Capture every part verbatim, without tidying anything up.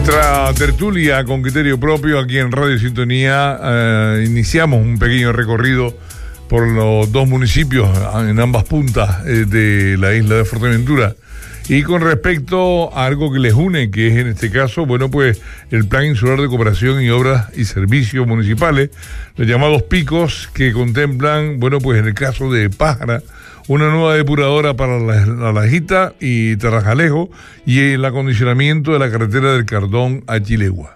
nuestra tertulia con criterio propio aquí en Radio Sintonía, eh, iniciamos un pequeño recorrido por los dos municipios en ambas puntas eh, de la isla de Fuerteventura. Y con respecto a algo que les une, que es en este caso, bueno, pues el Plan Insular de Cooperación y Obras y Servicios Municipales, los llamados PICOS, que contemplan, bueno, pues en el caso de Pájara, una nueva depuradora para la, la Lajita y Tarajalejo y el acondicionamiento de la carretera del Cardón a Chilegua.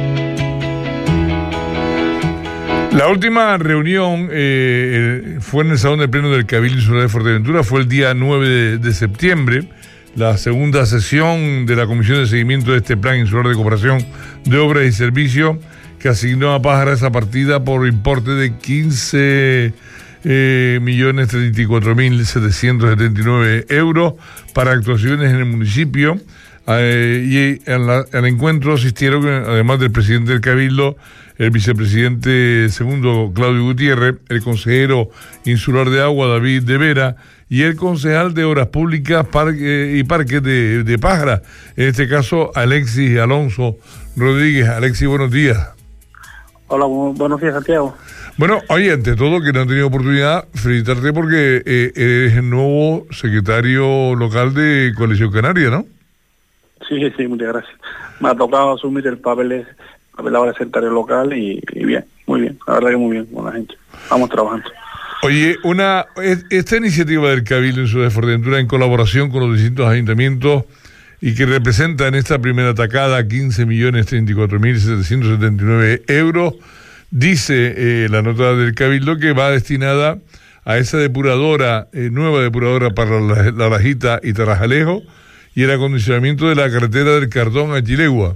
La última reunión eh, fue en el Salón de Pleno del Cabildo Insular de Fuerteventura, fue el día nueve de, de septiembre, la segunda sesión de la Comisión de Seguimiento de este Plan Insular de Cooperación de Obras y Servicios, que asignó a Pájara esa partida por importe de quince Eh, millones treinta y cuatro mil setecientos setenta y nueve euros para actuaciones en el municipio. Eh, y al, al encuentro asistieron, además del presidente del Cabildo, el vicepresidente segundo Claudio Gutiérrez, el consejero insular de agua David de Vera y el concejal de Obras Públicas Parque, y Parques de, de Pájara, en este caso Alexis Alonso Rodríguez. Alexis, buenos días. Hola, buenos días, Santiago. Bueno, oye, ante todo, que no han tenido oportunidad, felicitarte porque eh, eres el nuevo secretario local de Coalición Canaria, ¿no? Sí, sí, muchas gracias. Me ha tocado asumir el papel, el papel ahora de secretario local y, y bien, muy bien, la verdad que muy bien con la gente. Vamos trabajando. Oye, una esta iniciativa del Cabildo Insular de Fuerteventura en colaboración con los distintos ayuntamientos y que representa en esta primera atacada quince millones treinta y cuatro mil setecientos setenta y nueve euros, dice eh, la nota del Cabildo que va destinada a esa depuradora, eh, nueva depuradora para la, la Lajita y Tarajalejo y el acondicionamiento de la carretera del Cardón a Chilegua.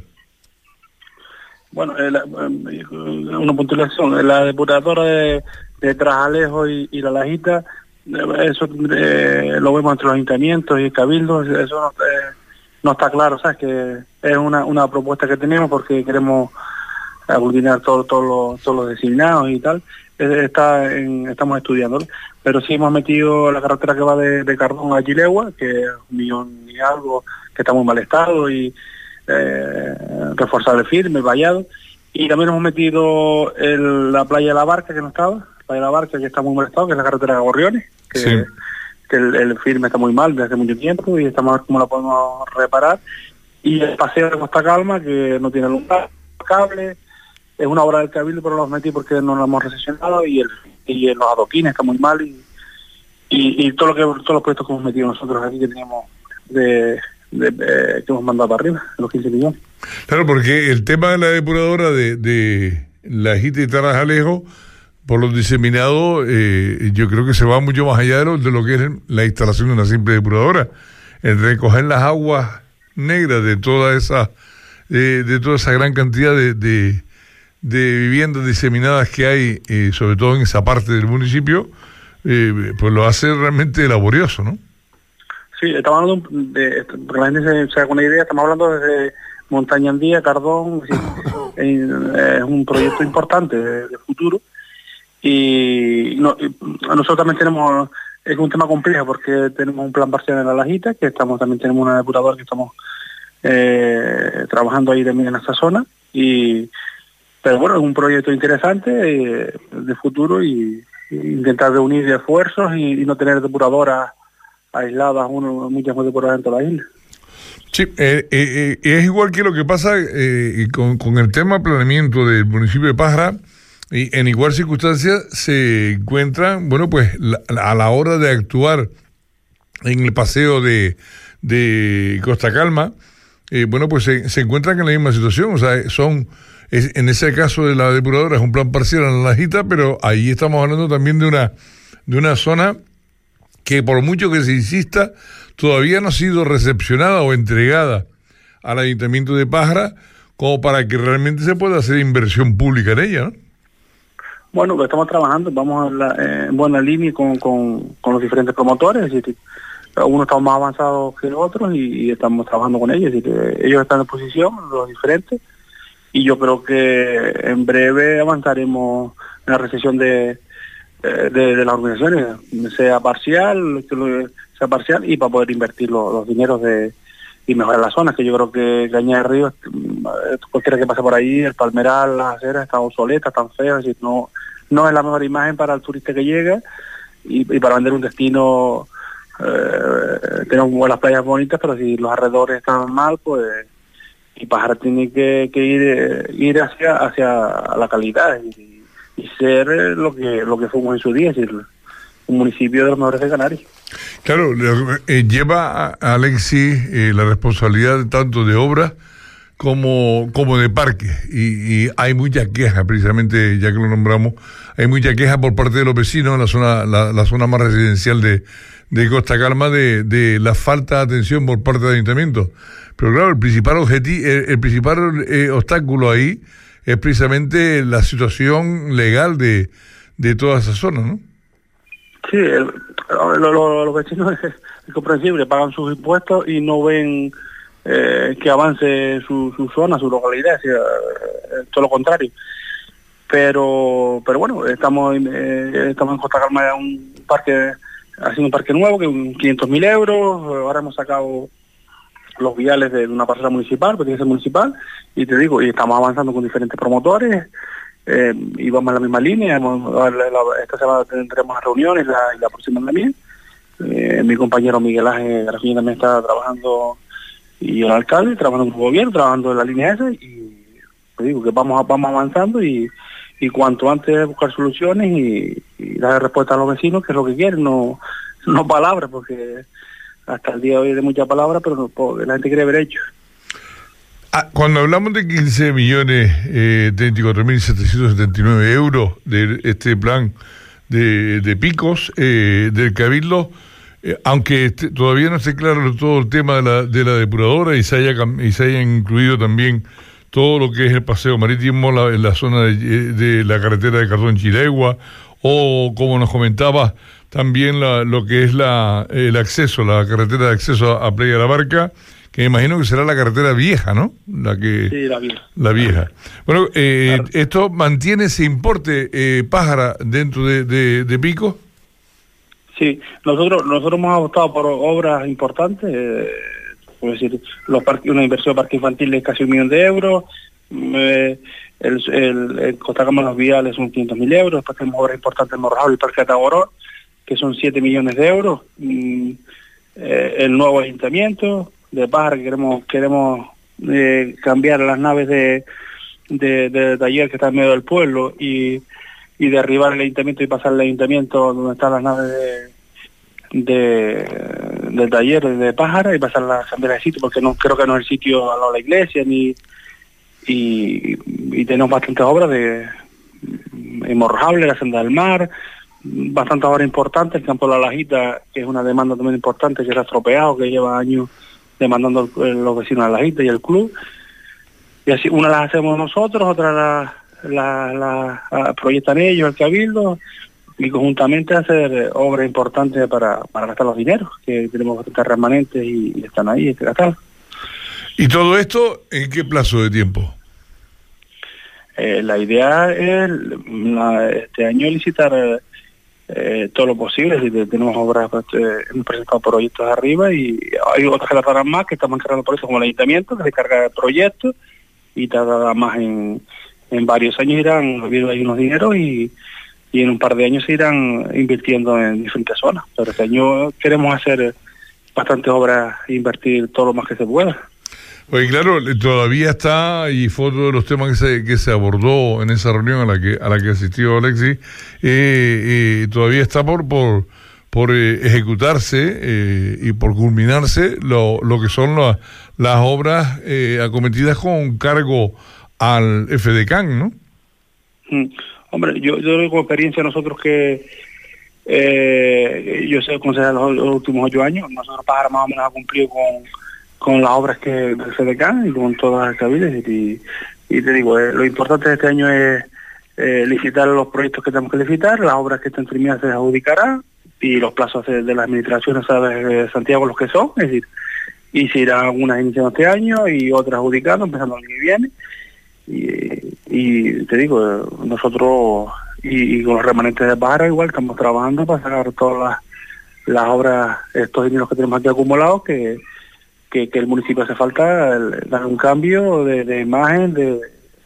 Bueno, eh, la, eh, una puntualización, la depuradora de, de Tarajalejo y, y la Lajita, eh, eso eh, lo vemos entre los ayuntamientos y el Cabildo, eso no, eh, no está claro, ¿sabes? Que es una, una propuesta que tenemos porque queremos aglutinar todos todo los, todos los designados y tal. Está en, estamos estudiando, pero sí hemos metido la carretera que va de, de Cardón a Chilegua, que es un millón y algo, que está muy mal estado, y eh, reforzar el firme, el vallado, y también hemos metido el, la playa de la Barca, que no estaba, la playa de la Barca, que está muy mal estado, que es la carretera de Gorriones, que, sí. que el, el firme está muy mal desde hace mucho tiempo, y estamos a ver cómo la podemos reparar, y el paseo de Costa Calma, que no tiene lugar, cable. Es una obra del Cabildo, pero los metí porque no lo hemos recesionado, y el y los adoquines está muy mal, y, y, y todo lo que todos los proyectos que hemos metido nosotros aquí que teníamos de, de, de que hemos mandado para arriba, los quince millones. Claro, porque el tema de la depuradora de, de Lajita y Tarajalejo, por los diseminados, eh, yo creo que se va mucho más allá de lo, de lo que es la instalación de una simple depuradora. El recoger las aguas negras de toda esa, de, de toda esa gran cantidad de, de de viviendas diseminadas que hay, eh, sobre todo en esa parte del municipio, eh, pues lo hace realmente laborioso, ¿no? Sí, estamos hablando de, para la gente se, se haga una idea, estamos hablando desde Montaña Andía, Cardón, es, es un proyecto importante de, de futuro, y no, nosotros también tenemos, es un tema complejo porque tenemos un plan parcial en la Lajita, que estamos también tenemos una depuradora que estamos eh, trabajando ahí también en esta zona, y pero bueno, es un proyecto interesante eh, de futuro, y, y intentar reunir esfuerzos y, y no tener depuradoras aisladas, uno, muchas más depuradoras en toda la isla. Sí, eh, eh, eh, es igual que lo que pasa eh, con, con el tema planeamiento del municipio de Pájara, y en igual circunstancia se encuentran, bueno, pues la, a la hora de actuar en el paseo de, de Costa Calma, eh, bueno, pues se, se encuentran en la misma situación, o sea, son... Es, en ese caso de la depuradora es un plan parcial en la Lajita, pero ahí estamos hablando también de una de una zona que por mucho que se insista todavía no ha sido recepcionada o entregada al Ayuntamiento de Pájara como para que realmente se pueda hacer inversión pública en ella, ¿no? Bueno, pues estamos trabajando, vamos en, la, eh, en buena línea con, con, con los diferentes promotores, es decir, algunos estamos más avanzados que los otros y, y estamos trabajando con ellos, es decir, ellos están en posición, los diferentes, y yo creo que en breve avanzaremos en la recesión de, de, de las organizaciones, sea parcial, sea parcial y para poder invertir los, los dineros de, y mejorar la zona, que yo creo que Cañada del Río, cualquiera que pase por ahí, el Palmeral, las aceras están obsoletas, están feas, es decir, no, no es la mejor imagen para el turista que llega, y, y para vender un destino. Eh, tenemos las playas bonitas, pero si los alrededores están mal, pues y Pájara tiene que, que ir eh, ir hacia hacia la calidad y, y ser lo que lo que fuimos en su día, es decir, un municipio de los mejores de Canarias. Claro, eh, lleva a Alexis eh, la responsabilidad tanto de obras como como de parques, y, y hay muchas quejas, precisamente ya que lo nombramos, hay mucha queja por parte de los vecinos en la zona la, la zona más residencial de, de Costa Calma de, de la falta de atención por parte del ayuntamiento. Pero claro, el principal objetivo, el, el principal eh, obstáculo ahí es precisamente la situación legal de, de toda esa zona, ¿no? Sí, el, lo, lo, los vecinos es, es comprensible, pagan sus impuestos y no ven eh, que avance su, su zona, su localidad, es todo lo contrario. Pero pero bueno, estamos, eh, estamos en Costa Calma, un parque, haciendo un parque nuevo, que es quinientos mil euros, ahora hemos sacado los viales de una parcela municipal, porque tiene que ser municipal, y te digo, y estamos avanzando con diferentes promotores, eh, y vamos en la misma línea. Hemos, la, la, esta semana tendremos reuniones, la, y la próxima también. Eh, mi compañero Miguel Ángel García también está trabajando, y el alcalde, trabajando con el gobierno, trabajando en la línea esa, y te digo que vamos, vamos avanzando, y, y cuanto antes buscar soluciones y, y dar respuesta a los vecinos, que es lo que quieren, no, no palabras, porque hasta el día de hoy de muchas palabras, pero no, la gente quiere ver hechos. Ah, cuando hablamos de quince millones, eh, treinta y cuatro mil setecientos setenta y nueve euros de este plan de, de picos eh, del Cabildo, eh, aunque este, todavía no esté claro todo el tema de la, de la depuradora y se haya, y se haya incluido también todo lo que es el paseo marítimo la, en la zona de, de la carretera de Cardón Chilegua, o como nos comentaba también la, lo que es la el acceso, la carretera de acceso a, a Playa de la Barca, que me imagino que será la carretera vieja, ¿no? La que sí, la vieja. La vieja. Bueno, eh, claro. ¿Esto mantiene ese importe, eh, Pájara, dentro de, de, de Pico? Sí, nosotros nosotros hemos optado por obras importantes, eh, es decir, los parques, una inversión de parque infantil de casi un millón de euros, eh, el, el, el Costa Calma los viales son quinientos mil euros, después tenemos obras importantes en Morrojable y el Parque de Ataboró, que son siete millones de euros, mm, eh, el nuevo ayuntamiento de Pájara, que queremos queremos eh, cambiar las naves de, de, de taller que está en medio del pueblo y, y derribar el ayuntamiento y pasar al ayuntamiento donde están las naves de, de del taller de Pájara y pasarlas a cambiar de sitio, porque no creo que no es el sitio a la iglesia ni y, y tenemos bastantes obras de en Morrojable, la Senda del Mar, bastantes obras importantes, el Campo de la Lajita, que es una demanda también importante, que era estropeado, que lleva años demandando los vecinos de la Lajita y el club, y así una las hacemos nosotros, otra la, la, la, la proyectan ellos, el Cabildo, y conjuntamente hacer obras importantes para, para gastar los dineros, que tenemos bastantes remanentes y, y están ahí, hay que gastar. ¿Y todo esto en qué plazo de tiempo? Eh, la idea es la, este año licitar eh, eh, todo lo posible. Si tenemos obras, pues, eh, hemos presentado proyectos arriba y hay otras que tardarán más, que estamos encargando por eso, como el ayuntamiento, que se carga de proyectos y tardará más en, en varios años, irán habiendo ahí unos dineros y, y en un par de años se irán invirtiendo en diferentes zonas. Pero este año queremos hacer bastantes obras e invertir todo lo más que se pueda. Pues claro, todavía está, y fue otro de los temas que se, que se abordó en esa reunión a la que a la que asistió Alexis, eh, eh, todavía está por por por eh, ejecutarse eh, y por culminarse lo, lo que son la, las obras eh, acometidas con cargo al F D C A N, ¿no? Mm. Hombre, yo, yo doy como experiencia a nosotros que eh, yo soy concejal los, los últimos ocho años, nosotros Pájara más o menos ha cumplido con con las obras que del F D C A N y con todas las cabildes y, y te digo, eh, lo importante de este año es eh, licitar los proyectos que tenemos que licitar, las obras que están terminadas se adjudicarán y los plazos de, de las administraciones, sabes, de Santiago los que son, es decir, y se irán algunas iniciando este año y otras adjudicando, empezando el año que viene y, y te digo, nosotros y, y con los remanentes de Pájara igual estamos trabajando para sacar todas las, las obras, estos dineros que tenemos aquí acumulados que que, que el municipio hace falta el, dar un cambio de, de imagen, de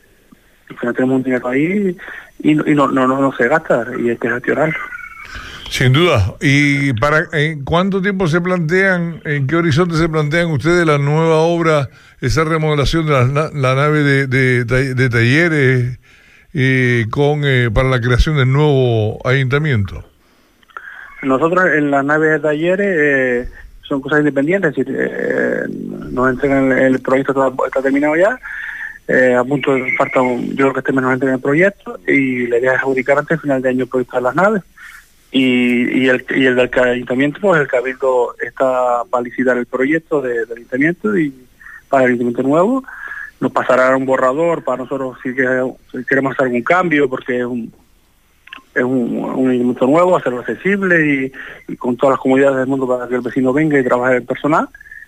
que no tenemos un dinero ahí y, y no, no, no, no se gasta y hay que gestionarlo. Sin duda. ¿Y para en cuánto tiempo se plantean, en qué horizonte se plantean ustedes la nueva obra, esa remodelación de la, la nave de, de, de talleres eh, con eh, para la creación del nuevo ayuntamiento? Nosotros en las naves de talleres eh, son cosas independientes, es decir, eh, nos entregan el, el proyecto, está, está terminado ya, eh, a punto de falta, un, yo creo que este mes nos entregan el proyecto y la idea es adjudicar antes del final de año el proyecto de las naves. Y, y, el, y el del ayuntamiento, pues el cabildo está para licitar el proyecto de, del ayuntamiento y para el ayuntamiento nuevo nos pasará un borrador para nosotros si, que, si queremos hacer algún cambio, porque es un es un, un ayuntamiento nuevo, hacerlo accesible y, y con todas las comodidades del mundo para que el vecino venga y trabaje el personal.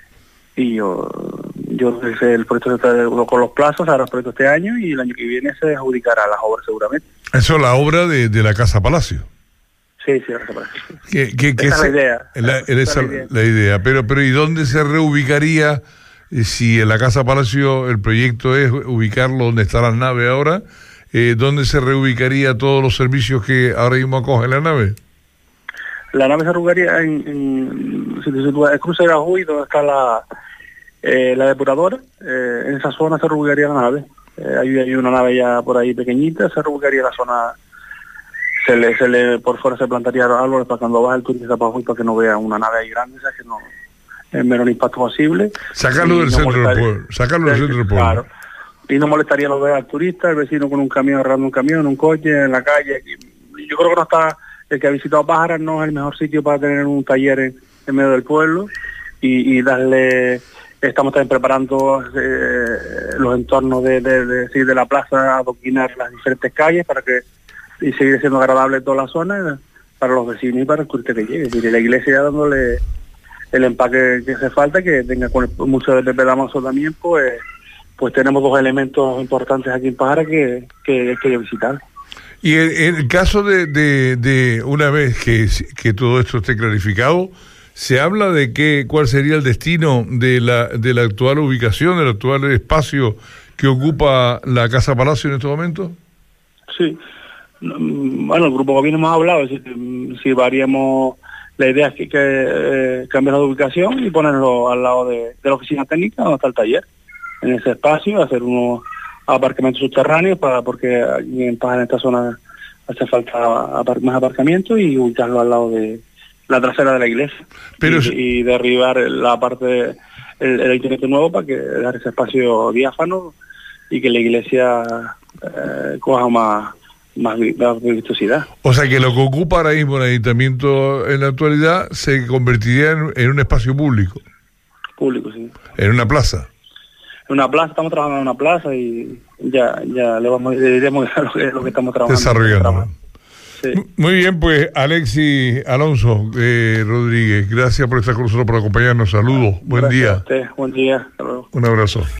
Y yo yo el proyecto está con los plazos, ahora el proyecto este año y el año que viene se adjudicará las obras seguramente. Eso es la obra de, de la Casa Palacio. Sí, sí, ahora se parece. ¿Qué, qué, qué esa es la idea. La, esa esa es la idea. La idea. Pero, pero ¿y dónde se reubicaría eh, si en la Casa Palacio el proyecto es ubicarlo donde está la nave ahora? Eh, ¿Dónde se reubicaría todos los servicios que ahora mismo acoge la nave? La nave se reubicaría en, en, en el cruce de Gajuy, donde está la, eh, la depuradora. Eh, en esa zona se reubicaría la nave. Eh, hay, hay una nave ya por ahí pequeñita, se reubicaría la zona. Se le, se le, por fuera se plantaría árboles para cuando baja el turista para afuera para que no vea una nave ahí grande, o sea que no, el menor impacto posible. Sacarlo del no centro del pueblo, sacarlo del centro del pueblo. Claro, y no molestaría lo ver al turista, el vecino con un camión, agarrando un camión, un coche, en la calle. Y yo creo que no está, el que ha visitado Pájaras no es el mejor sitio para tener un taller en, en medio del pueblo y, y darle, estamos también preparando eh, los entornos de, de, de, de, de la plaza, adoquinar las diferentes calles para que y seguir siendo agradable toda la zona para los vecinos y para el turista que llegue. Y la iglesia ya dándole el empaque que hace falta, que tenga con el, mucho de Pepe Damaso también, pues pues tenemos dos elementos importantes aquí en Pájara que, que hay que visitar. Y en, en el caso de, de, de una vez que, que todo esto esté clarificado, ¿se habla de que cuál sería el destino de la, de la actual ubicación, del actual espacio que ocupa la Casa Palacio en este momento? Sí. Bueno, el grupo gobierno hemos hablado, si, si variamos, la idea es que, que eh, cambiar la ubicación y ponerlo al lado de, de la oficina técnica donde está el taller, en ese espacio, hacer unos aparcamientos subterráneos para porque aquí en Pájara, en esta zona hace falta apar, más aparcamientos y ubicarlo al lado de la trasera de la iglesia. Pero y, y derribar la parte de, el, el ayuntamiento nuevo para que dar ese espacio diáfano y que la iglesia eh, coja más más vistosidad. O sea que lo que ocupa ahora mismo el ayuntamiento en la actualidad se convertiría en, en un espacio público. Público, sí. En una plaza. En una plaza, estamos trabajando en una plaza y ya ya le vamos le diremos lo que, lo que estamos trabajando. Desarrollando. Sí. Muy bien, pues Alexis Alonso eh, Rodríguez, gracias por estar con nosotros, por acompañarnos. Saludos, buen gracias día. A usted. Buen día, hasta luego. Un abrazo.